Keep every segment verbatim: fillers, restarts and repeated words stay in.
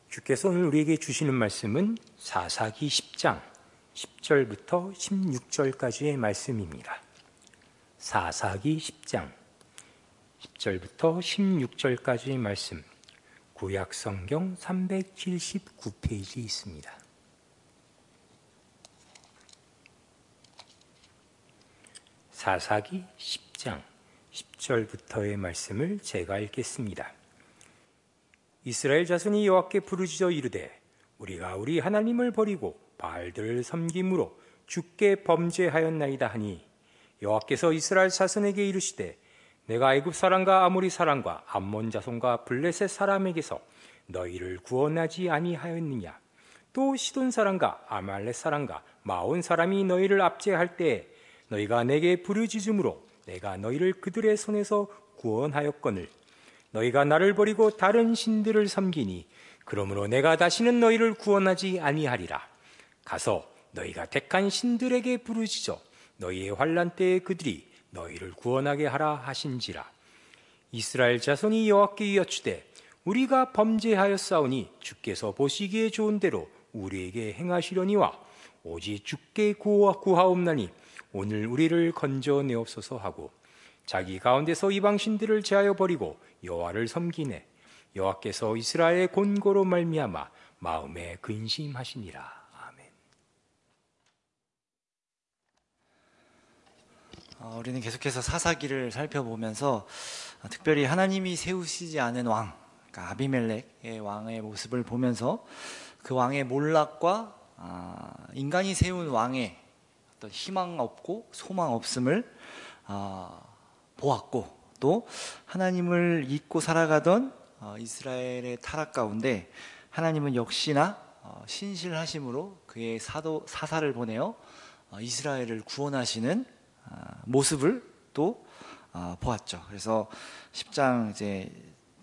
주께서 오늘 우리에게 주시는 말씀은 사사기 십 장 십 절부터 십육 절까지의 말씀입니다. 사사기 십 장 십 절부터 십육 절까지의 말씀, 구약성경 삼백칠십구 페이지 있습니다. 사사기 십 장 십 절부터의 말씀을 제가 읽겠습니다. 이스라엘 자손이 여호와께 부르짖어 이르되 우리가 우리 하나님을 버리고 바알들을 섬김으로 주께 범죄하였나이다 하니 여호와께서 이스라엘 자손에게 이르시되 내가 애굽 사람과 아모리 사람과 암몬 자손과 블레셋 사람에게서 너희를 구원하지 아니하였느냐. 또 시돈 사람과 아말렉 사람과 마온 사람이 너희를 압제할 때에 너희가 내게 부르짖음으로 내가 너희를 그들의 손에서 구원하였거늘 너희가 나를 버리고 다른 신들을 섬기니 그러므로 내가 다시는 너희를 구원하지 아니하리라. 가서 너희가 택한 신들에게 부르짖어 너희의 환난 때에 그들이 너희를 구원하게 하라 하신지라. 이스라엘 자손이 여호와께 여쭈되 우리가 범죄하였사오니 주께서 보시기에 좋은 대로 우리에게 행하시려니와 오직 주께 구하옵나니 오늘 우리를 건져내옵소서 하고 자기 가운데서 이방 신들을 제하여 버리고 여호와를 섬기네. 여호와께서 이스라엘의 곤고로 말미암아 마음에 근심하시니라. 아멘. 어, 우리는 계속해서 사사기를 살펴보면서 어, 특별히 하나님이 세우시지 않은 왕, 그러니까 아비멜렉의 왕의 모습을 보면서 그 왕의 몰락과 어, 인간이 세운 왕의 어떤 희망 없고 소망 없음을 어, 보았고, 또 하나님을 잊고 살아가던 어, 이스라엘의 타락 가운데 하나님은 역시나 어, 신실하심으로 그의 사도, 사사를 보내어 어, 이스라엘을 구원하시는 어, 모습을 또 어, 보았죠. 그래서 십 장 이제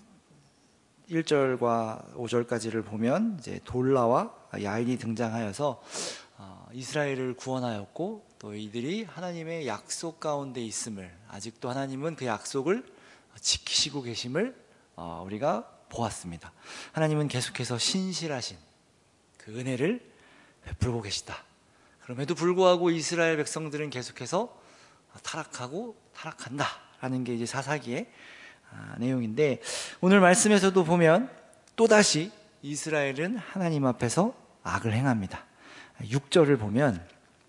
일 절과 오 절까지를 보면 이제 돌라와 야인이 등장하여서 어, 이스라엘을 구원하였고, 또 이들이 하나님의 약속 가운데 있음을, 아직도 하나님은 그 약속을 지키시고 계심을 어, 우리가 보았습니다. 하나님은 계속해서 신실하신 그 은혜를 베풀고 계시다. 그럼에도 불구하고 이스라엘 백성들은 계속해서 타락하고 타락한다 라는 게 이제 사사기의 아, 내용인데, 오늘 말씀에서도 보면 또다시 이스라엘은 하나님 앞에서 악을 행합니다. 육 절을 보면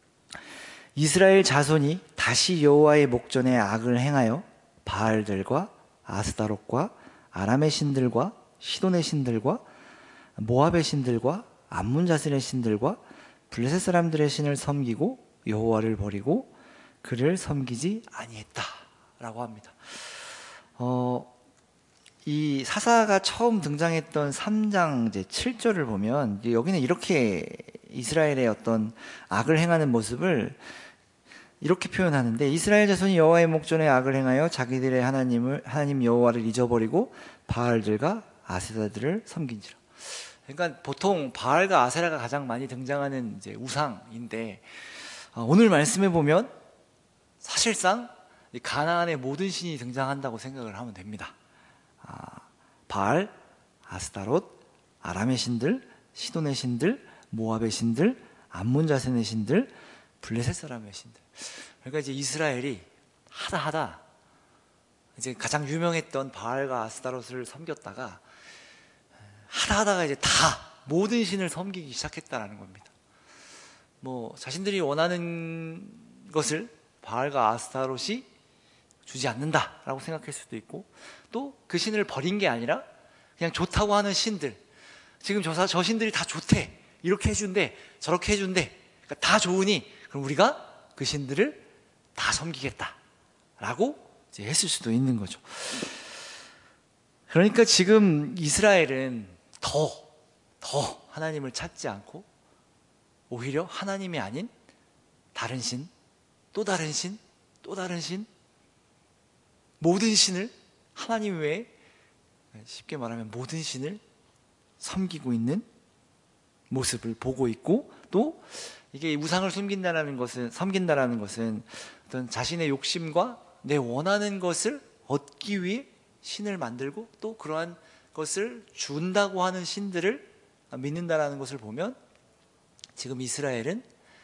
이스라엘 자손이 다시 여호와의 목전에 악을 행하여 바알들과 아스다롯과 아람의 신들과 시돈의 신들과 모압의 신들과 암몬 자손의 신들과 블레셋 사람들의 신을 섬기고 여호와를 버리고 그를 섬기지 아니했다라고 합니다. 어, 이 사사가 처음 등장했던 삼 장 이제 칠 절을 보면 여기는 이렇게 이스라엘의 어떤 악을 행하는 모습을 이렇게 표현하는데, 이스라엘 자손이 여호와의 목전에 악을 행하여 자기들의 하나님을 하나님 여호와를 잊어버리고 바알들과 아세라들을 섬긴지라. 그러니까 보통 바알과 아세라가 가장 많이 등장하는 이제 우상인데, 어, 오늘 말씀에 보면 사실상 가나안의 모든 신이 등장한다고 생각을 하면 됩니다. 아, 바알, 아스타롯, 아람의 신들, 시돈의 신들, 모압의 신들, 암몬 자손의 신들, 블레셋 사람의 신들. 그러니까 이제 이스라엘이 하다 하다 이제 가장 유명했던 바알과 아스타롯을 섬겼다가 하다 하다가 이제 다 모든 신을 섬기기 시작했다라는 겁니다. 뭐 자신들이 원하는 것을 바알과 아스타롯이 주지 않는다라고 생각할 수도 있고, 또 그 신을 버린 게 아니라 그냥 좋다고 하는 신들, 지금 저, 저 신들이 다 좋대, 이렇게 해준대, 저렇게 해준대, 그러니까 다 좋으니 그럼 우리가 그 신들을 다 섬기겠다라고 이제 했을 수도 있는 거죠. 그러니까 지금 이스라엘은 더, 더 하나님을 찾지 않고 오히려 하나님이 아닌 다른 신, 또 다른 신, 또 다른 신, 모든 신을, 하나님 외에 쉽게 말하면 모든 신을 섬기고 있는 모습을 보고 있고, 또 이게 우상을 섬긴다라는 것은, 섬긴다라는 것은 어떤 자신의 욕심과 내 원하는 것을 얻기 위해 신을 만들고 또 그러한 것을 준다고 하는 신들을 믿는다라는 것을 보면 지금 이스라엘은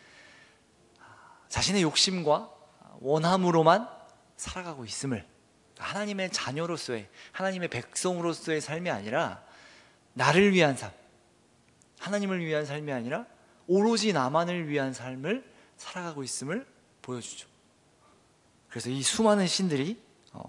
자신의 욕심과 원함으로만 살아가고 있음을, 하나님의 자녀로서의, 하나님의 백성으로서의 삶이 아니라 나를 위한 삶, 하나님을 위한 삶이 아니라 오로지 나만을 위한 삶을 살아가고 있음을 보여주죠. 그래서 이 수많은 신들이 어,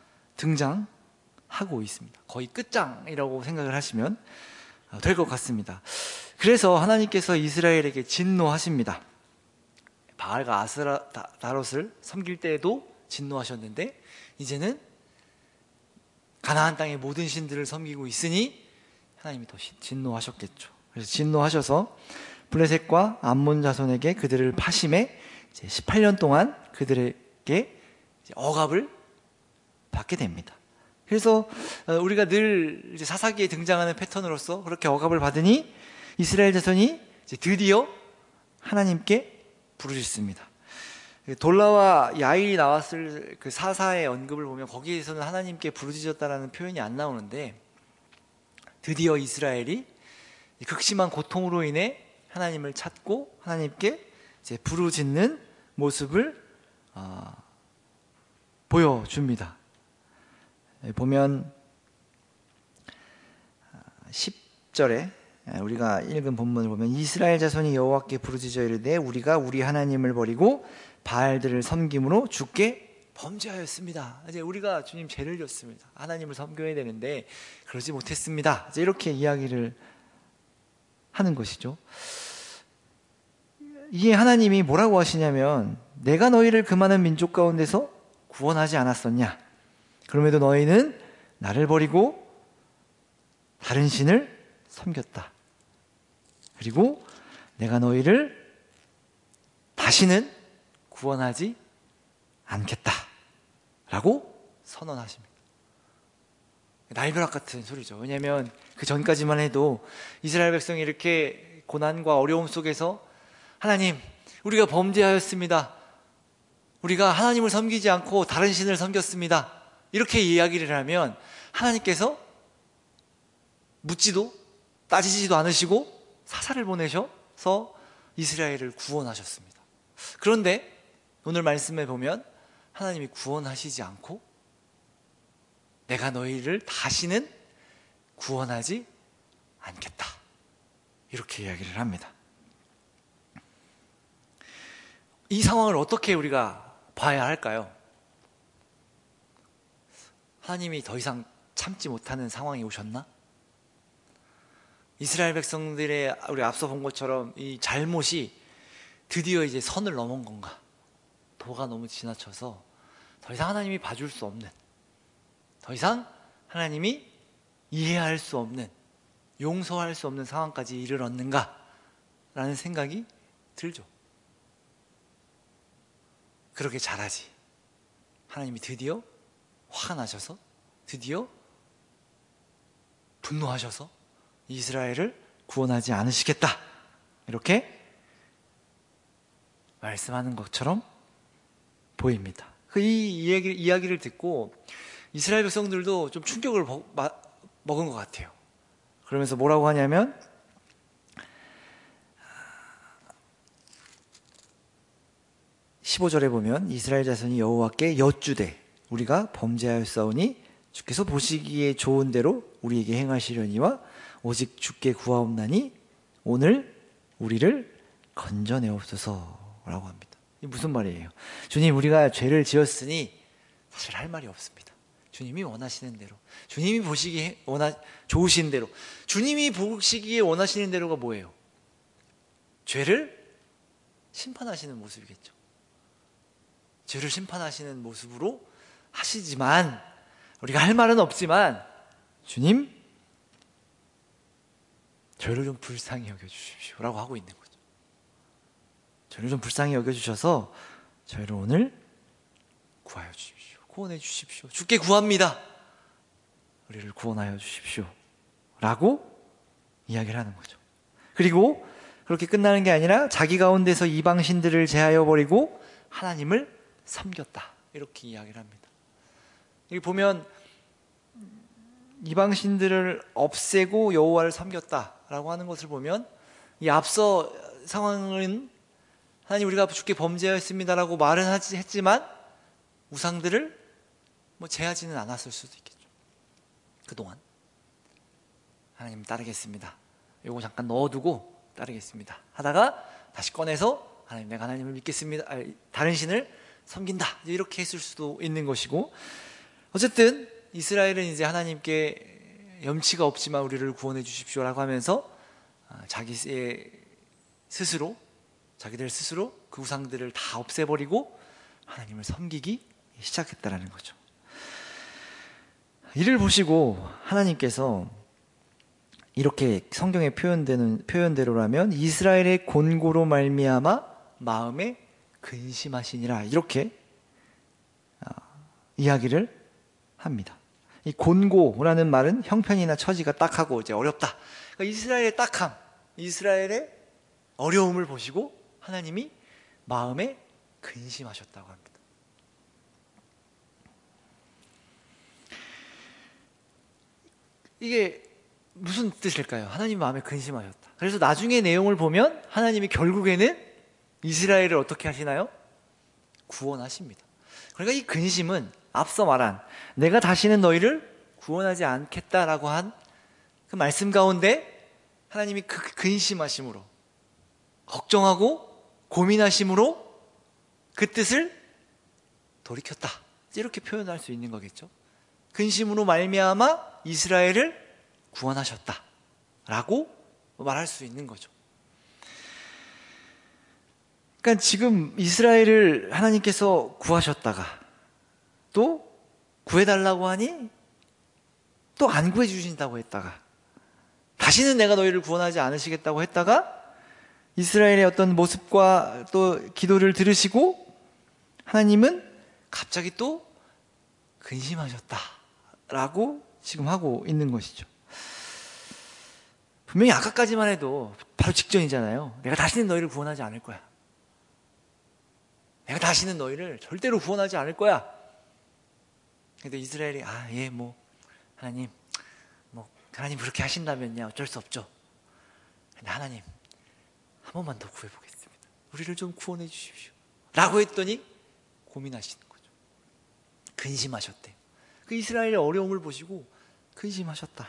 등장하고 있습니다. 거의 끝장이라고 생각을 하시면 될 것 같습니다. 그래서 하나님께서 이스라엘에게 진노하십니다. 바알과 아스타롯을 섬길 때에도 진노하셨는데 이제는 가나안 땅의 모든 신들을 섬기고 있으니 하나님이 더 진노하셨겠죠. 그래서 진노하셔서 블레셋과 암몬 자손에게 그들을 파심해 이제 십팔 년 동안 그들에게 억압을 받게 됩니다. 그래서 우리가 늘 이제 사사기에 등장하는 패턴으로서 그렇게 억압을 받으니 이스라엘 자손이 이제 드디어 하나님께 부르짖습니다. 돌라와 야일이 나왔을 그 사사의 언급을 보면 거기에서는 하나님께 부르짖었다라는 표현이 안 나오는데, 드디어 이스라엘이 극심한 고통으로 인해 하나님을 찾고 하나님께 이제 부르짖는 모습을 어, 보여줍니다. 보면 십 절에 우리가 읽은 본문을 보면 이스라엘 자손이 여호와께 부르짖어 이르되 우리가 우리 하나님을 버리고 바알들을 섬김으로 주께 범죄하였습니다. 이제 우리가 주님 죄를 졌습니다. 하나님을 섬겨야 되는데 그러지 못했습니다. 이제 이렇게 이야기를 하는 것이죠. 이게 하나님이 뭐라고 하시냐면, 내가 너희를 그 많은 민족 가운데서 구원하지 않았었냐? 그럼에도 너희는 나를 버리고 다른 신을 섬겼다. 그리고 내가 너희를 다시는 구원하지 않겠다 라고 선언하십니다. 날벼락 같은 소리죠. 왜냐하면 그 전까지만 해도 이스라엘 백성이 이렇게 고난과 어려움 속에서 하나님, 우리가 범죄하였습니다. 우리가 하나님을 섬기지 않고 다른 신을 섬겼습니다. 이렇게 이야기를 하면 하나님께서 묻지도 따지지도 않으시고 사사를 보내셔서 이스라엘을 구원하셨습니다. 그런데 오늘 말씀에 보면 하나님이 구원하시지 않고 내가 너희를 다시는 구원하지 않겠다, 이렇게 이야기를 합니다. 이 상황을 어떻게 우리가 봐야 할까요? 하나님이 더 이상 참지 못하는 상황이 오셨나? 이스라엘 백성들의 우리 앞서 본 것처럼 이 잘못이 드디어 이제 선을 넘은 건가? 도가 너무 지나쳐서 더 이상 하나님이 봐줄 수 없는, 더 이상 하나님이 이해할 수 없는, 용서할 수 없는 상황까지 이르렀는가? 라는 생각이 들죠. 그렇게 잘하지. 하나님이 드디어 화가 나셔서, 드디어 분노하셔서 이스라엘을 구원하지 않으시겠다, 이렇게 말씀하는 것처럼 보입니다. 이 이야기, 이야기를 듣고 이스라엘 백성들도 좀 충격을 먹은 것 같아요. 그러면서 뭐라고 하냐면 십오 절에 보면 이스라엘 자손이 여호와께 여쭈되 우리가 범죄하였사오니 주께서 보시기에 좋은 대로 우리에게 행하시려니와 오직 주께 구하옵나니 오늘 우리를 건져내옵소서라고 합니다. 이게 무슨 말이에요? 주님, 우리가 죄를 지었으니 사실 할 말이 없습니다. 주님이 원하시는 대로, 주님이 보시기에 원하, 좋으신 대로, 주님이 보시기에 원하시는 대로가 뭐예요? 죄를 심판하시는 모습이겠죠. 죄를 심판하시는 모습으로 하시지만 우리가 할 말은 없지만 주님, 저를 좀 불쌍히 여겨주십시오 라고 하고 있는 거죠. 저를 좀 불쌍히 여겨주셔서 저희를 오늘 구하여 주십시오, 구원해 주십시오, 주께 구합니다, 우리를 구원하여 주십시오 라고 이야기를 하는 거죠. 그리고 그렇게 끝나는 게 아니라 자기 가운데서 이방신들을 제하여 버리고 하나님을 섬겼다, 이렇게 이야기를 합니다. 여기 보면 이방신들을 없애고 여호와를 섬겼다 라고 하는 것을 보면 이 앞서 상황은 하나님 우리가 주께 범죄하였습니다라고 말은 하지, 했지만 우상들을 뭐 제하지는 않았을 수도 있겠죠. 그동안 하나님 따르겠습니다, 요거 잠깐 넣어두고 따르겠습니다 하다가 다시 꺼내서 하나님 내가 하나님을 믿겠습니다, 아니, 다른 신을 섬긴다, 이렇게 했을 수도 있는 것이고, 어쨌든 이스라엘은 이제 하나님께 염치가 없지만 우리를 구원해 주십시오라고 하면서 자기 스스로 자기들 스스로 그 우상들을 다 없애버리고 하나님을 섬기기 시작했다라는 거죠. 이를 보시고 하나님께서 이렇게 성경에 표현되는 표현대로라면 이스라엘의 곤고로 말미암아 마음에 근심하시니라, 이렇게 이야기를 합니다. 이 곤고라는 말은 형편이나 처지가 딱하고 이제 어렵다, 그러니까 이스라엘의 딱함, 이스라엘의 어려움을 보시고 하나님이 마음에 근심하셨다고 합니다. 이게 무슨 뜻일까요? 하나님 마음에 근심하셨다. 그래서 나중에 내용을 보면 하나님이 결국에는 이스라엘을 어떻게 하시나요? 구원하십니다. 그러니까 이 근심은 앞서 말한 내가 다시는 너희를 구원하지 않겠다라고 한 그 말씀 가운데 하나님이 그 근심하심으로, 걱정하고 고민하심으로 그 뜻을 돌이켰다, 이렇게 표현할 수 있는 거겠죠. 근심으로 말미암아 이스라엘을 구원하셨다 라고 말할 수 있는 거죠. 그러니까 지금 이스라엘을 하나님께서 구하셨다가 또 구해달라고 하니 또 안 구해주신다고 했다가 다시는 내가 너희를 구원하지 않으시겠다고 했다가 이스라엘의 어떤 모습과 또 기도를 들으시고 하나님은 갑자기 또 근심하셨다라고 지금 하고 있는 것이죠. 분명히 아까까지만 해도 바로 직전이잖아요. 내가 다시는 너희를 구원하지 않을 거야. 내가 다시는 너희를 절대로 구원하지 않을 거야. 근데 이스라엘이 아, 예, 뭐 하나님, 뭐 하나님 그렇게 하신다면요 어쩔 수 없죠. 근데 하나님 한 번만 더 구해보겠습니다. 우리를 좀 구원해 주십시오 라고 했더니 고민하시는 거죠. 근심하셨대요. 그 이스라엘의 어려움을 보시고 근심하셨다.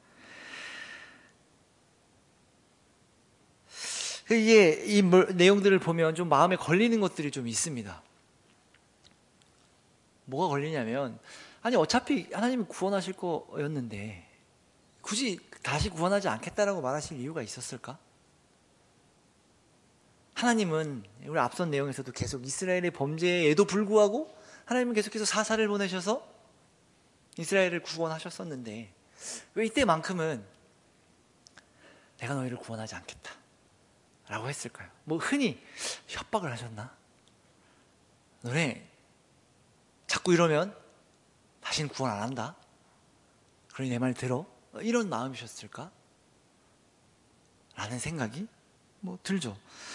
이게 이 내용들을 보면 좀 마음에 걸리는 것들이 좀 있습니다. 뭐가 걸리냐면, 아니 어차피 하나님이 구원하실 거였는데 굳이 다시 구원하지 않겠다라고 말하실 이유가 있었을까? 하나님은 우리 앞선 내용에서도 계속 이스라엘의 범죄에도 불구하고 하나님은 계속해서 사사를 보내셔서 이스라엘을 구원하셨었는데 왜 이때만큼은 내가 너희를 구원하지 않겠다 라고 했을까요? 뭐 흔히 협박을 하셨나? 너네 자꾸 이러면 다시는 구원 안 한다, 그러니 내 말 들어, 이런 마음이셨을까? 라는 생각이 뭐 들죠.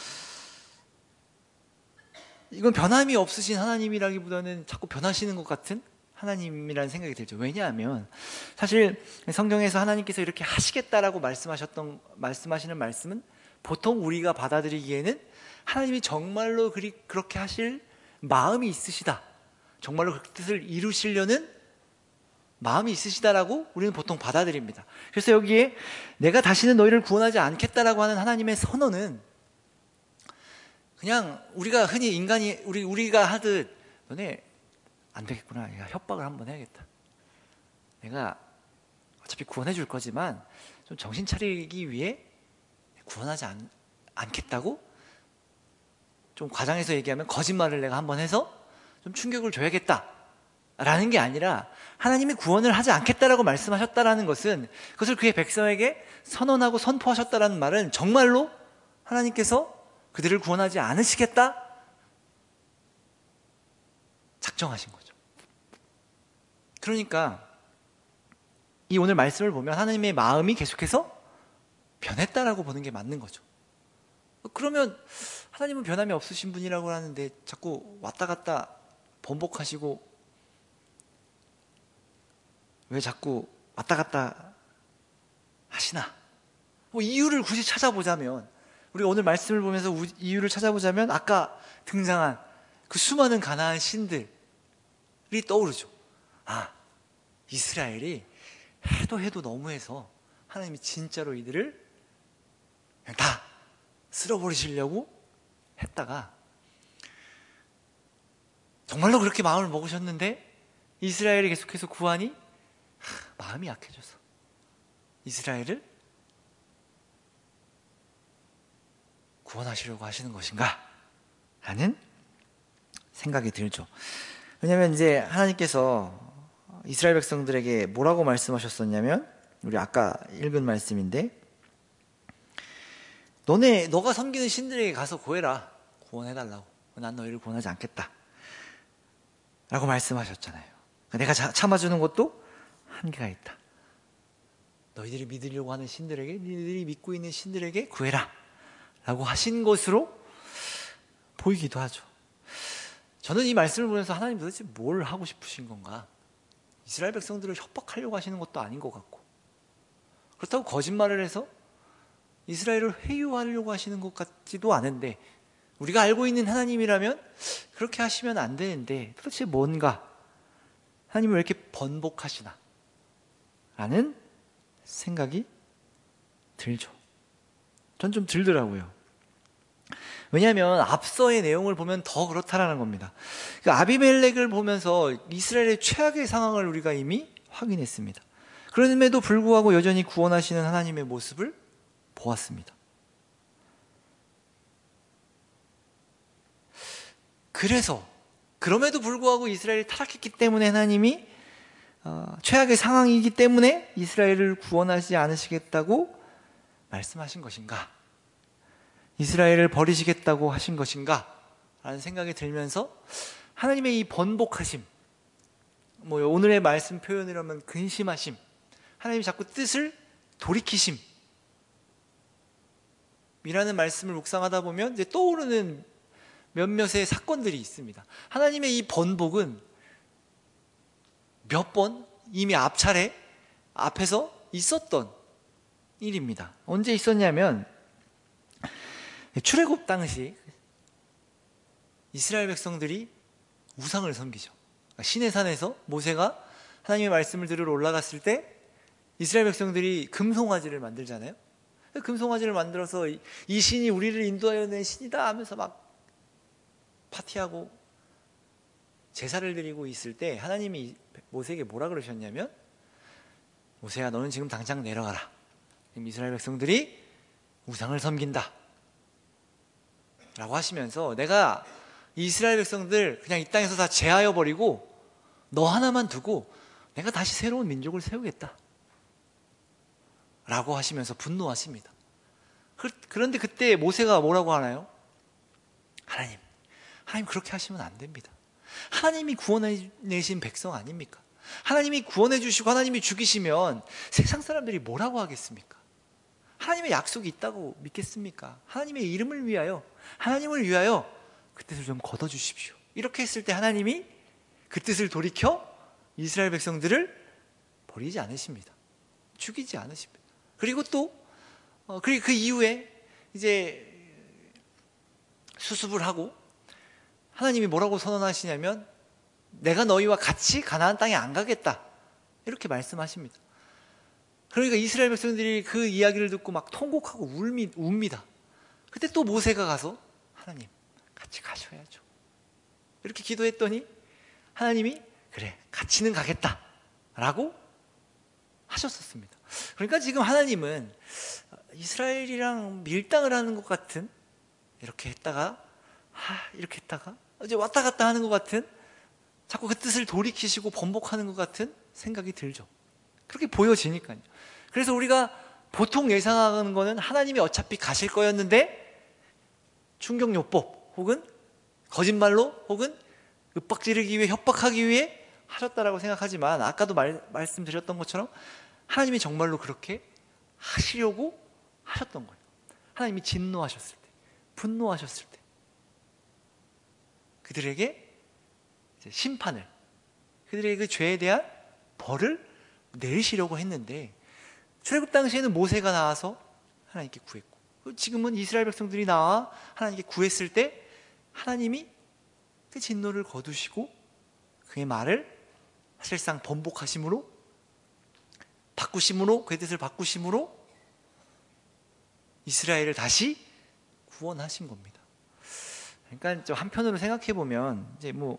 이건 변함이 없으신 하나님이라기보다는 자꾸 변하시는 것 같은 하나님이라는 생각이 들죠. 왜냐하면 사실 성경에서 하나님께서 이렇게 하시겠다라고 말씀하셨던 말씀하시는 말씀은 보통 우리가 받아들이기에는 하나님이 정말로 그리, 그렇게 하실 마음이 있으시다, 정말로 그 뜻을 이루시려는 마음이 있으시다라고 우리는 보통 받아들입니다. 그래서 여기에 내가 다시는 너희를 구원하지 않겠다라고 하는 하나님의 선언은 그냥 우리가 흔히 인간이 우리 우리가 하듯 너네 안 되겠구나, 내가 협박을 한번 해야겠다, 내가 어차피 구원해 줄 거지만 좀 정신 차리기 위해 구원하지 않, 않겠다고 좀 과장해서 얘기하면 거짓말을 내가 한번 해서 좀 충격을 줘야겠다 라는 게 아니라, 하나님이 구원을 하지 않겠다라고 말씀하셨다라는 것은 그것을 그의 백성에게 선언하고 선포하셨다라는 말은 정말로 하나님께서 그들을 구원하지 않으시겠다 작정하신 거죠. 그러니까 이 오늘 말씀을 보면 하나님의 마음이 계속해서 변했다라고 보는 게 맞는 거죠. 그러면 하나님은 변함이 없으신 분이라고 하는데 자꾸 왔다 갔다 번복하시고 왜 자꾸 왔다 갔다 하시나 뭐 이유를 굳이 찾아보자면, 우리 오늘 말씀을 보면서 우- 이유를 찾아보자면 아까 등장한 그 수많은 가나안 신들이 떠오르죠. 아, 이스라엘이 해도 해도 너무해서 하나님이 진짜로 이들을 그냥 다 쓸어버리시려고 했다가 정말로 그렇게 마음을 먹으셨는데 이스라엘이 계속해서 구하니 하, 마음이 약해져서 이스라엘을 구원하시려고 하시는 것인가? 라는 생각이 들죠. 왜냐하면 이제 하나님께서 이스라엘 백성들에게 뭐라고 말씀하셨었냐면, 우리 아까 읽은 말씀인데, 너네 너가 섬기는 신들에게 가서 구해라, 구원해달라고. 난 너희를 구원하지 않겠다 라고 말씀하셨잖아요. 내가 자, 참아주는 것도 한계가 있다. 너희들이 믿으려고 하는 신들에게, 너희들이 믿고 있는 신들에게 구해라 라고 하신 것으로 보이기도 하죠. 저는 이 말씀을 보면서 하나님 도대체 뭘 하고 싶으신 건가? 이스라엘 백성들을 협박하려고 하시는 것도 아닌 것 같고, 그렇다고 거짓말을 해서 이스라엘을 회유하려고 하시는 것 같지도 않은데, 우리가 알고 있는 하나님이라면 그렇게 하시면 안 되는데 도대체 뭔가, 하나님은 왜 이렇게 번복하시나 라는 생각이 들죠. 전 좀 들더라고요. 왜냐하면 앞서의 내용을 보면 더 그렇다라는 겁니다. 그러니까 아비멜렉을 보면서 이스라엘의 최악의 상황을 우리가 이미 확인했습니다. 그럼에도 불구하고 여전히 구원하시는 하나님의 모습을 보았습니다. 그래서 그럼에도 불구하고 이스라엘이 타락했기 때문에 하나님이 어, 최악의 상황이기 때문에 이스라엘을 구원하지 않으시겠다고 말씀하신 것인가? 이스라엘을 버리시겠다고 하신 것인가? 라는 생각이 들면서 하나님의 이 번복하심, 뭐 오늘의 말씀 표현을 하면 근심하심, 하나님이 자꾸 뜻을 돌이키심 이라는 말씀을 묵상하다 보면 이제 떠오르는 몇몇의 사건들이 있습니다. 하나님의 이 번복은 몇 번 이미 앞차례 앞에서 있었던 일입니다. 언제 있었냐면 출애굽 당시 이스라엘 백성들이 우상을 섬기죠. 시내산에서 모세가 하나님의 말씀을 들으러 올라갔을 때 이스라엘 백성들이 금송아지를 만들잖아요. 금송아지를 만들어서 이 신이 우리를 인도하여 낸 신이다 하면서 막 파티하고 제사를 드리고 있을 때 하나님이 모세에게 뭐라 그러셨냐면, 모세야, 너는 지금 당장 내려가라. 지금 이스라엘 백성들이 우상을 섬긴다 라고 하시면서, 내가 이스라엘 백성들 그냥 이 땅에서 다 제하여 버리고 너 하나만 두고 내가 다시 새로운 민족을 세우겠다 라고 하시면서 분노하십니다. 그런데 그때 모세가 뭐라고 하나요? 하나님, 하나님 그렇게 하시면 안 됩니다. 하나님이 구원해내신 백성 아닙니까? 하나님이 구원해 주시고 하나님이 죽이시면 세상 사람들이 뭐라고 하겠습니까? 하나님의 약속이 있다고 믿겠습니까? 하나님의 이름을 위하여, 하나님을 위하여 그 뜻을 좀 걷어주십시오. 이렇게 했을 때 하나님이 그 뜻을 돌이켜 이스라엘 백성들을 버리지 않으십니다. 죽이지 않으십니다. 그리고 또 어, 그리고 그 이후에 이제 수습을 하고 하나님이 뭐라고 선언하시냐면, 내가 너희와 같이 가나안 땅에 안 가겠다 이렇게 말씀하십니다. 그러니까 이스라엘 백성들이 그 이야기를 듣고 막 통곡하고 울미, 웁니다. 그때 또 모세가 가서 하나님 같이 가셔야죠 이렇게 기도했더니 하나님이 그래 같이는 가겠다 라고 하셨었습니다. 그러니까 지금 하나님은 이스라엘이랑 밀당을 하는 것 같은, 이렇게 했다가 하, 이렇게 했다가 이제 왔다 갔다 하는 것 같은, 자꾸 그 뜻을 돌이키시고 번복하는 것 같은 생각이 들죠. 그렇게 보여지니까요. 그래서 우리가 보통 예상하는 거는 하나님이 어차피 가실 거였는데 충격요법 혹은 거짓말로 혹은 윽박지르기 위해, 협박하기 위해 하셨다라고 생각하지만, 아까도 말, 말씀드렸던 것처럼 하나님이 정말로 그렇게 하시려고 하셨던 거예요. 하나님이 진노하셨을 때, 분노하셨을 때 그들에게 이제 심판을, 그들의 그 죄에 대한 벌을 내리시려고 했는데, 출애굽 당시에는 모세가 나와서 하나님께 구했고, 지금은 이스라엘 백성들이 나와 하나님께 구했을 때 하나님이 그 진노를 거두시고 그의 말을 사실상 번복하심으로, 바꾸심으로, 그의 뜻을 바꾸심으로 이스라엘을 다시 구원하신 겁니다. 그러니까 좀 한편으로 생각해 보면 이제 뭐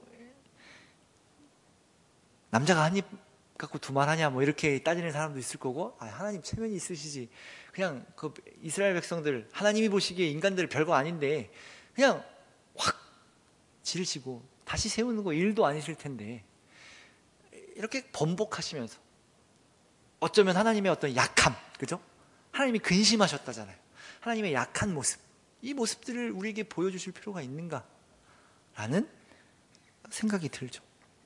남자가 한 입 갖고 두 말 하냐 뭐 이렇게 따지는 사람도 있을 거고, 아, 하나님 체면이 있으시지, 그냥 그 이스라엘 백성들 하나님이 보시기에 인간들 별거 아닌데 그냥 확 지르시고 다시 세우는 거 일도 아니실 텐데, 이렇게 번복하시면서 어쩌면 하나님의 어떤 약함, 그죠? 하나님이 근심하셨다잖아요. 하나님의 약한 모습, 이 모습들을 우리에게 보여주실 필요가 있는가 라는 생각이 들죠.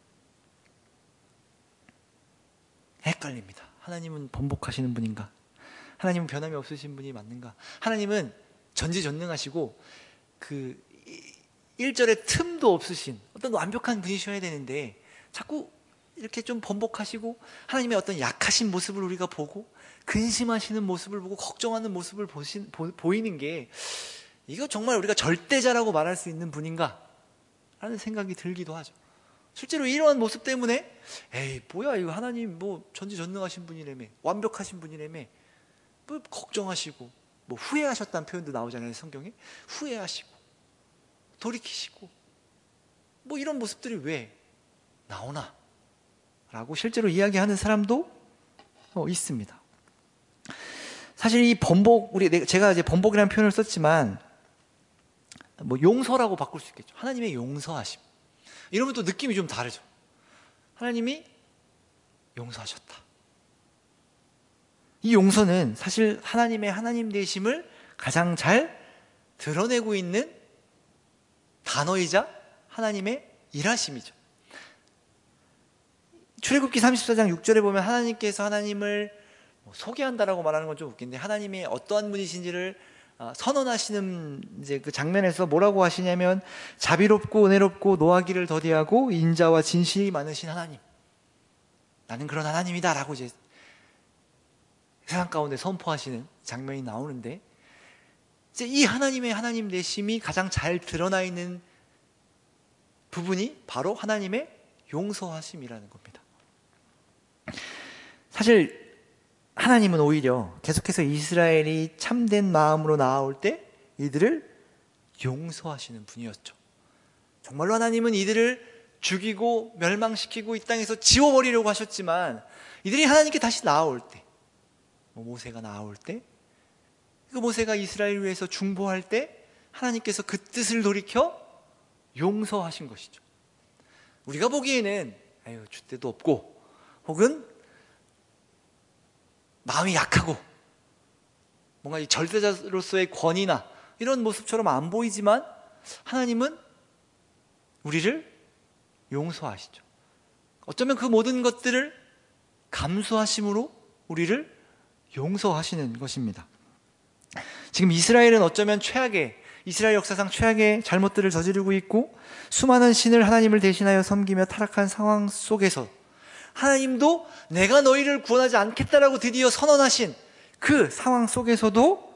헷갈립니다. 하나님은 번복하시는 분인가? 하나님은 변함이 없으신 분이 맞는가? 하나님은 전지전능하시고 그 일 절에 틈도 없으신 어떤 완벽한 분이셔야 되는데 자꾸 이렇게 좀 번복하시고 하나님의 어떤 약하신 모습을 우리가 보고 근심하시는 모습을 보고 걱정하는 모습을 보신, 보, 보이는 게, 이거 정말 우리가 절대자라고 말할 수 있는 분인가? 라는 생각이 들기도 하죠. 실제로 이러한 모습 때문에 에이 뭐야 이거 하나님 뭐 전지전능하신 분이라며, 완벽하신 이라며 뭐 걱정하시고, 뭐 후회하셨다는 표현도 나오잖아요, 성경에. 후회하시고 돌이키시고 뭐 이런 모습들이 왜 나오나 라고 실제로 이야기하는 사람도 어, 있습니다. 사실 이 번복, 우리 제가 이제 번복이라는 표현을 썼지만 뭐 용서라고 바꿀 수 있겠죠. 하나님의 용서하심, 이러면 또 느낌이 좀 다르죠. 하나님이 용서하셨다. 이 용서는 사실 하나님의 하나님 되심을 가장 잘 드러내고 있는 단어이자 하나님의 일하심이죠. 출애굽기 삼십사 장 육 절에 보면 하나님께서 하나님을 소개한다라고 말하는 건 좀 웃긴데, 하나님이 어떠한 분이신지를 선언하시는 이제 그 장면에서 뭐라고 하시냐면, 자비롭고 은혜롭고 노하기를 더디하고 인자와 진실이 많으신 하나님, 나는 그런 하나님이다라고 이제 세상 가운데 선포하시는 장면이 나오는데, 이제 이 하나님의 하나님 되심이 가장 잘 드러나 있는 부분이 바로 하나님의 용서하심이라는 겁니다. 사실 하나님은 오히려 계속해서 이스라엘이 참된 마음으로 나아올 때 이들을 용서하시는 분이었죠. 정말로 하나님은 이들을 죽이고 멸망시키고 이 땅에서 지워버리려고 하셨지만, 이들이 하나님께 다시 나아올 때, 모세가 나아올 때, 그 모세가 이스라엘을 위해서 중보할 때 하나님께서 그 뜻을 돌이켜 용서하신 것이죠. 우리가 보기에는 아유 줏대도 없고, 혹은 마음이 약하고 뭔가 이 절대자로서의 권위나 이런 모습처럼 안 보이지만, 하나님은 우리를 용서하시죠. 어쩌면 그 모든 것들을 감수하심으로 우리를 용서하시는 것입니다. 지금 이스라엘은 어쩌면 최악의, 이스라엘 역사상 최악의 잘못들을 저지르고 있고, 수많은 신을 하나님을 대신하여 섬기며 타락한 상황 속에서 하나님도 내가 너희를 구원하지 않겠다라고 드디어 선언하신 그 상황 속에서도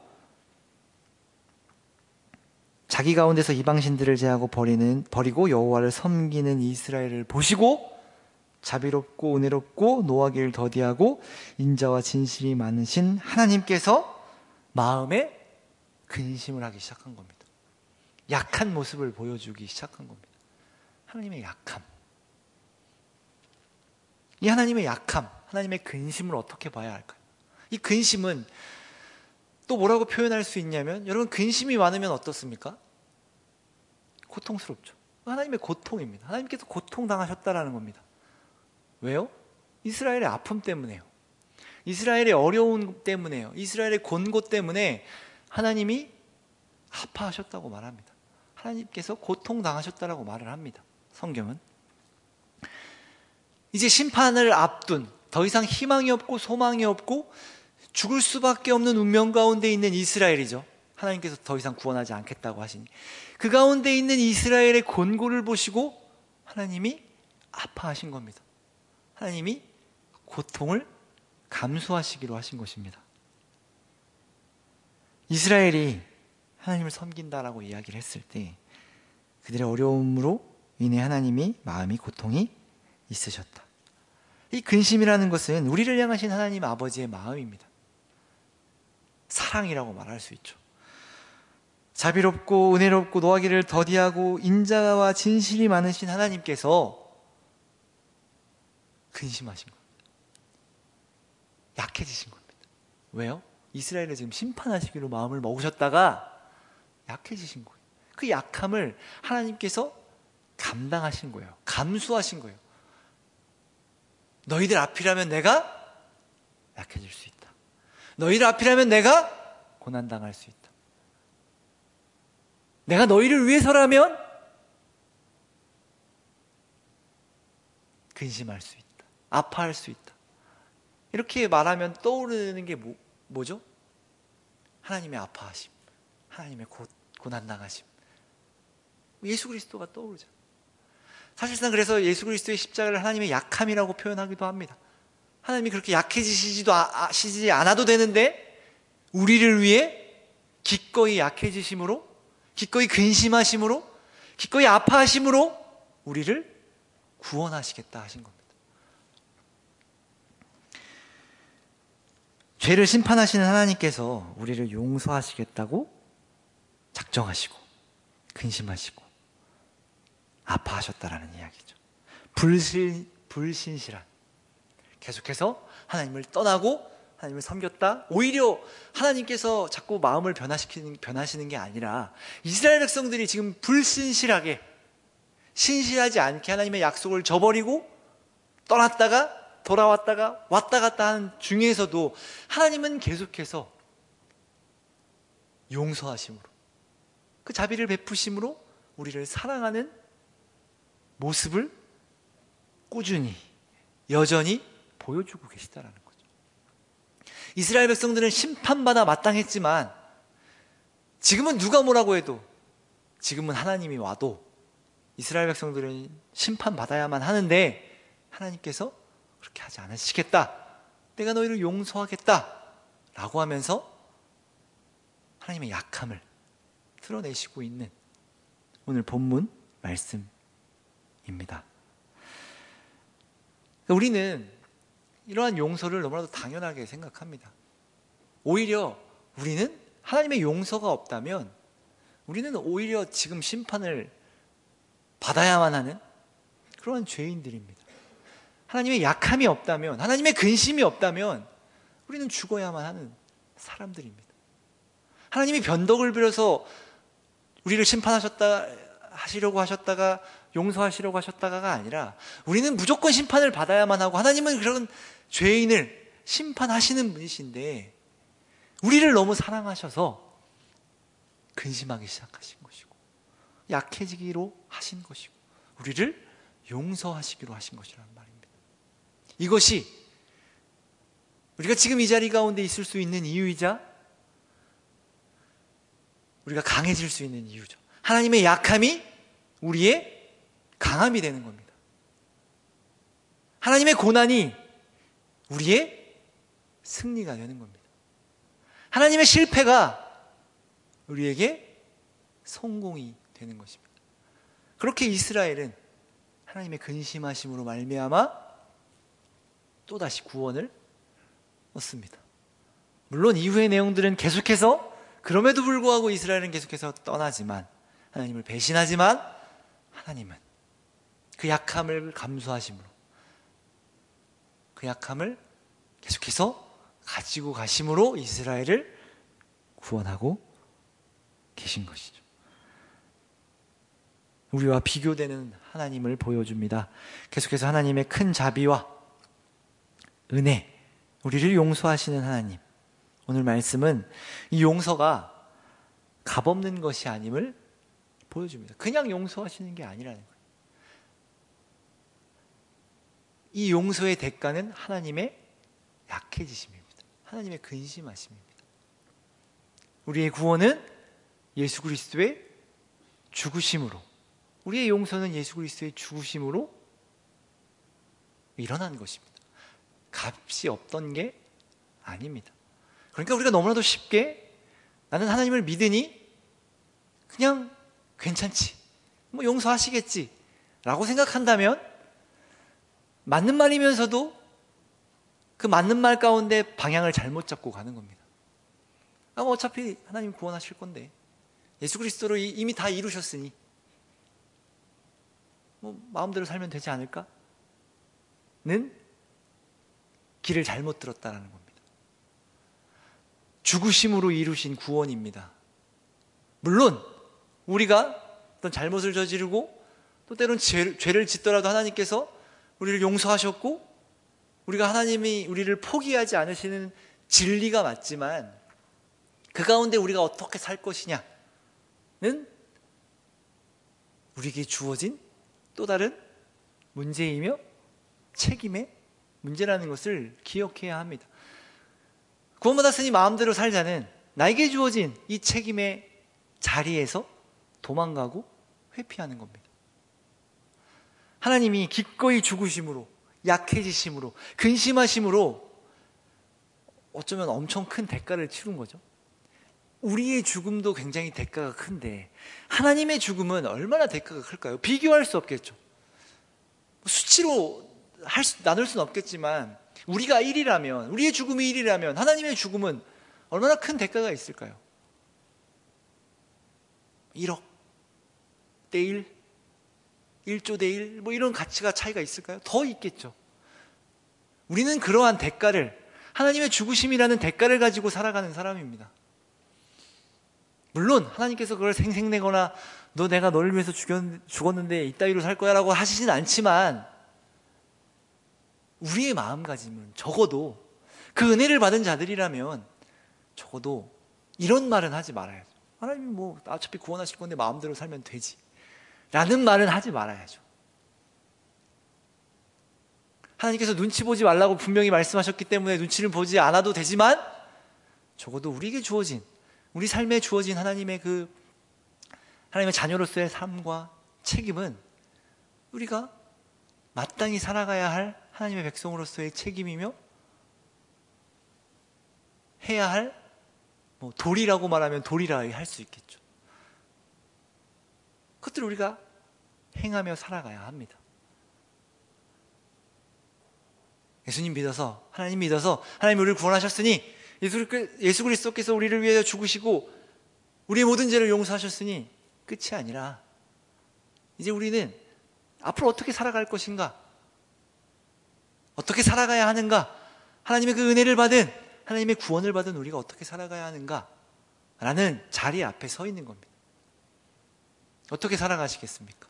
자기 가운데서 이방신들을 제하고 버리는, 버리고 여호와를 섬기는 이스라엘을 보시고 자비롭고 은혜롭고 노하기를 더디하고 인자와 진실이 많으신 하나님께서 마음에 근심을 하기 시작한 겁니다. 약한 모습을 보여주기 시작한 겁니다. 하나님의 약함, 이 하나님의 약함, 하나님의 근심을 어떻게 봐야 할까요? 이 근심은 또 뭐라고 표현할 수 있냐면, 여러분 근심이 많으면 어떻습니까? 고통스럽죠. 하나님의 고통입니다. 하나님께서 고통당하셨다라는 겁니다. 왜요? 이스라엘의 아픔 때문에요. 이스라엘의 어려움 때문에요. 이스라엘의 곤고 때문에 하나님이 아파하셨다고 말합니다. 하나님께서 고통당하셨다라고 말을 합니다. 성경은 이제 심판을 앞둔, 더 이상 희망이 없고 소망이 없고 죽을 수밖에 없는 운명 가운데 있는 이스라엘이죠. 하나님께서 더 이상 구원하지 않겠다고 하시니 그 가운데 있는 이스라엘의 곤고를 보시고 하나님이 아파하신 겁니다. 하나님이 고통을 감수하시기로 하신 것입니다. 이스라엘이 하나님을 섬긴다라고 이야기를 했을 때 그들의 어려움으로 인해 하나님이 마음이 고통이 있으셨다. 이 근심이라는 것은 우리를 향하신 하나님 아버지의 마음입니다. 사랑이라고 말할 수 있죠. 자비롭고 은혜롭고 노하기를 더디하고 인자와 진실이 많으신 하나님께서 근심하신 겁니다. 약해지신 겁니다. 왜요? 이스라엘을 지금 심판하시기로 마음을 먹으셨다가 약해지신 거예요. 그 약함을 하나님께서 감당하신 거예요. 감수하신 거예요. 너희들 앞이라면 내가 약해질 수 있다. 너희들 앞이라면 내가 고난당할 수 있다. 내가 너희를 위해서라면 근심할 수 있다. 아파할 수 있다. 이렇게 말하면 떠오르는 게 뭐, 뭐죠? 하나님의 아파하심, 하나님의 고, 고난당하심. 예수 그리스도가 떠오르죠. 사실상 그래서 예수 그리스도의 십자가를 하나님의 약함이라고 표현하기도 합니다. 하나님이 그렇게 약해지시지도 아시지 않아도 되는데 우리를 위해 기꺼이 약해지심으로, 기꺼이 근심하심으로, 기꺼이 아파하심으로 우리를 구원하시겠다 하신 겁니다. 죄를 심판하시는 하나님께서 우리를 용서하시겠다고 작정하시고 근심하시고 아파하셨다라는 이야기죠. 불신, 불신실한, 계속해서 하나님을 떠나고 하나님을 섬겼다. 오히려 하나님께서 자꾸 마음을 변화시키는, 변하시는 게 아니라 이스라엘 백성들이 지금 불신실하게, 신실하지 않게 하나님의 약속을 저버리고 떠났다가 돌아왔다가 왔다 갔다 하는 중에서도 하나님은 계속해서 용서하심으로, 그 자비를 베푸심으로 우리를 사랑하는 모습을 꾸준히 여전히 보여주고 계시다라는 거죠. 이스라엘 백성들은 심판받아 마땅했지만 지금은 누가 뭐라고 해도, 지금은 하나님이 와도 이스라엘 백성들은 심판받아야만 하는데 하나님께서 그렇게 하지 않으시겠다, 내가 너희를 용서하겠다 라고 하면서 하나님의 약함을 드러내시고 있는 오늘 본문 말씀입니다. 우리는 이러한 용서를 너무나도 당연하게 생각합니다. 오히려 우리는 하나님의 용서가 없다면 우리는 오히려 지금 심판을 받아야만 하는 그러한 죄인들입니다. 하나님의 약함이 없다면, 하나님의 근심이 없다면 우리는 죽어야만 하는 사람들입니다. 하나님이 변덕을 부려서 우리를 심판하셨다 하시려고 하셨다가 용서하시려고 하셨다가가 아니라 우리는 무조건 심판을 받아야만 하고, 하나님은 그런 죄인을 심판하시는 분이신데 우리를 너무 사랑하셔서 근심하기 시작하신 것이고 약해지기로 하신 것이고 우리를 용서하시기로 하신 것이란 말입니다. 이것이 우리가 지금 이 자리 가운데 있을 수 있는 이유이자 우리가 강해질 수 있는 이유죠. 하나님의 약함이 우리의 강함이 되는 겁니다. 하나님의 고난이 우리의 승리가 되는 겁니다. 하나님의 실패가 우리에게 성공이 되는 것입니다. 그렇게 이스라엘은 하나님의 근심하심으로 말미암아 또다시 구원을 얻습니다. 물론 이후의 내용들은 계속해서, 그럼에도 불구하고 이스라엘은 계속해서 떠나지만, 하나님을 배신하지만 하나님은 그 약함을 감수하심으로 그 약함을 계속해서 가지고 가심으로 이스라엘을 구원하고 계신 것이죠. 우리와 비교되는 하나님을 보여줍니다. 계속해서 하나님의 큰 자비와 은혜, 우리를 용서하시는 하나님. 오늘 말씀은 이 용서가 값없는 것이 아님을 보여줍니다. 그냥 용서하시는 게 아니라는 거예요. 이 용서의 대가는 하나님의 약해지심입니다. 하나님의 근심하심입니다. 우리의 구원은 예수 그리스도의 죽으심으로, 우리의 용서는 예수 그리스도의 죽으심으로 일어난 것입니다. 값이 없던 게 아닙니다. 그러니까 우리가 너무나도 쉽게 나는 하나님을 믿으니 그냥 괜찮지, 뭐 용서하시겠지 라고 생각한다면 맞는 말이면서도 그 맞는 말 가운데 방향을 잘못 잡고 가는 겁니다. 아, 뭐 어차피 하나님 구원하실 건데, 예수 그리스도로 이미 다 이루셨으니 뭐 마음대로 살면 되지 않을까? 는 길을 잘못 들었다라는 겁니다. 죽으심으로 이루신 구원입니다. 물론 우리가 어떤 잘못을 저지르고 또 때론 죄, 죄를 짓더라도 하나님께서 우리를 용서하셨고 우리가 하나님이 우리를 포기하지 않으시는 진리가 맞지만, 그 가운데 우리가 어떻게 살 것이냐는 우리에게 주어진 또 다른 문제이며 책임의 문제라는 것을 기억해야 합니다. 구원받았으니 마음대로 살자는 나에게 주어진 이 책임의 자리에서 도망가고 회피하는 겁니다. 하나님이 기꺼이 죽으심으로, 약해지심으로, 근심하심으로 어쩌면 엄청 큰 대가를 치른 거죠. 우리의 죽음도 굉장히 대가가 큰데 하나님의 죽음은 얼마나 대가가 클까요? 비교할 수 없겠죠. 수치로 할 수, 나눌 수는 없겠지만 우리가 일이라면, 우리의 죽음이 일이라면 하나님의 죽음은 얼마나 큰 대가가 있을까요? 일억 대 일, 일조 대 일, 뭐 이런 가치가 차이가 있을까요? 더 있겠죠. 우리는 그러한 대가를, 하나님의 죽으심이라는 대가를 가지고 살아가는 사람입니다. 물론 하나님께서 그걸 생색내거나 너 내가 너를 위해서 죽었는데 이따위로 살 거야 라고 하시진 않지만, 우리의 마음가짐은 적어도 그 은혜를 받은 자들이라면 적어도 이런 말은 하지 말아야죠. 하나님이 뭐 어차피 구원하실 건데 마음대로 살면 되지 라는 말은 하지 말아야죠. 하나님께서 눈치 보지 말라고 분명히 말씀하셨기 때문에 눈치를 보지 않아도 되지만, 적어도 우리에게 주어진, 우리 삶에 주어진 하나님의 그 하나님의 자녀로서의 삶과 책임은 우리가 마땅히 살아가야 할 하나님의 백성으로서의 책임이며, 해야 할, 뭐 도리라고 말하면 도리라 할 수 있겠죠. 그것들을 우리가 행하며 살아가야 합니다. 예수님 믿어서, 하나님 믿어서 하나님 우리를 구원하셨으니, 예수, 예수 그리스도께서 우리를 위해서 죽으시고 우리의 모든 죄를 용서하셨으니 끝이 아니라 이제 우리는 앞으로 어떻게 살아갈 것인가, 어떻게 살아가야 하는가, 하나님의 그 은혜를 받은, 하나님의 구원을 받은 우리가 어떻게 살아가야 하는가 라는 자리 앞에 서 있는 겁니다. 어떻게 살아가시겠습니까?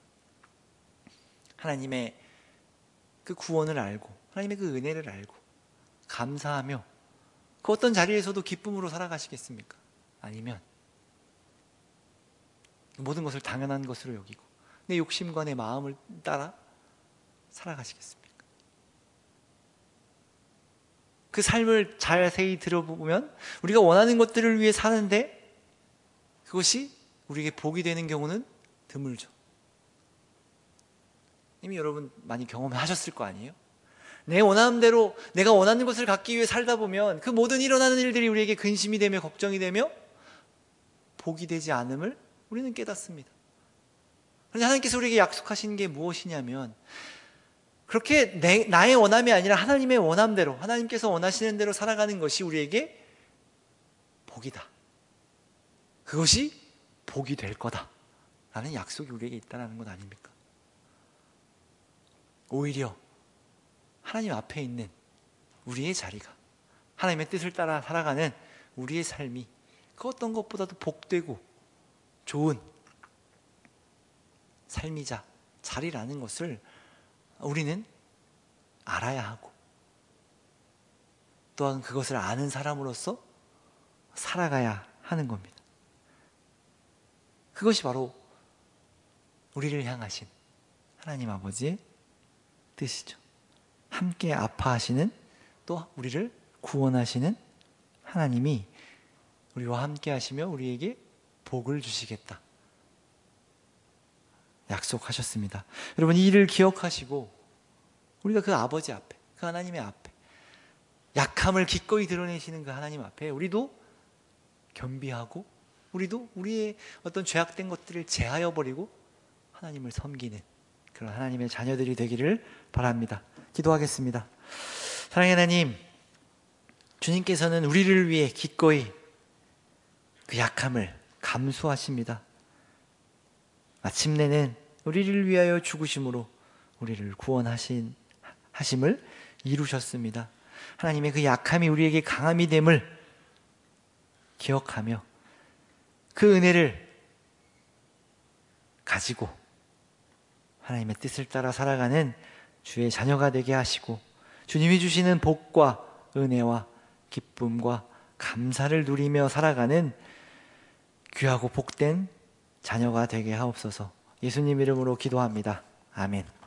하나님의 그 구원을 알고, 하나님의 그 은혜를 알고 감사하며 그 어떤 자리에서도 기쁨으로 살아가시겠습니까? 아니면 모든 것을 당연한 것으로 여기고 내 욕심과 내 마음을 따라 살아가시겠습니까? 그 삶을 자세히 들어보면 우리가 원하는 것들을 위해 사는데 그것이 우리에게 복이 되는 경우는 드물죠. 이미 여러분 많이 경험하셨을 거 아니에요? 내 원하는 대로 내가 원하는 것을 갖기 위해 살다 보면 그 모든 일어나는 일들이 우리에게 근심이 되며 걱정이 되며 복이 되지 않음을 우리는 깨닫습니다. 그런데 하나님께서 우리에게 약속하신 게 무엇이냐면, 그렇게 내, 나의 원함이 아니라 하나님의 원함대로, 하나님께서 원하시는 대로 살아가는 것이 우리에게 복이다, 그것이 복이 될 거다 라는 약속이 우리에게 있다는 것 아닙니까? 오히려 하나님 앞에 있는 우리의 자리가, 하나님의 뜻을 따라 살아가는 우리의 삶이 그 어떤 것보다도 복되고 좋은 삶이자 자리라는 것을 우리는 알아야 하고, 또한 그것을 아는 사람으로서 살아가야 하는 겁니다. 그것이 바로 우리를 향하신 하나님 아버지의 뜻이죠. 함께 아파하시는, 또 우리를 구원하시는 하나님이 우리와 함께 하시며 우리에게 복을 주시겠다 약속하셨습니다. 여러분, 이 일을 기억하시고 우리가 그 아버지 앞에, 그 하나님의 앞에, 약함을 기꺼이 드러내시는 그 하나님 앞에 우리도 겸비하고 우리도 우리의 어떤 죄악된 것들을 제하여 버리고 하나님을 섬기는 그런 하나님의 자녀들이 되기를 바랍니다. 기도하겠습니다. 사랑의 하나님, 주님께서는 우리를 위해 기꺼이 그 약함을 감수하십니다. 마침내는 우리를 위하여 죽으심으로 우리를 구원하신 하심을 이루셨습니다. 하나님의 그 약함이 우리에게 강함이 됨을 기억하며 그 은혜를 가지고 하나님의 뜻을 따라 살아가는 주의 자녀가 되게 하시고 주님이 주시는 복과 은혜와 기쁨과 감사를 누리며 살아가는 귀하고 복된 자녀가 되게 하옵소서. 예수님 이름으로 기도합니다. 아멘.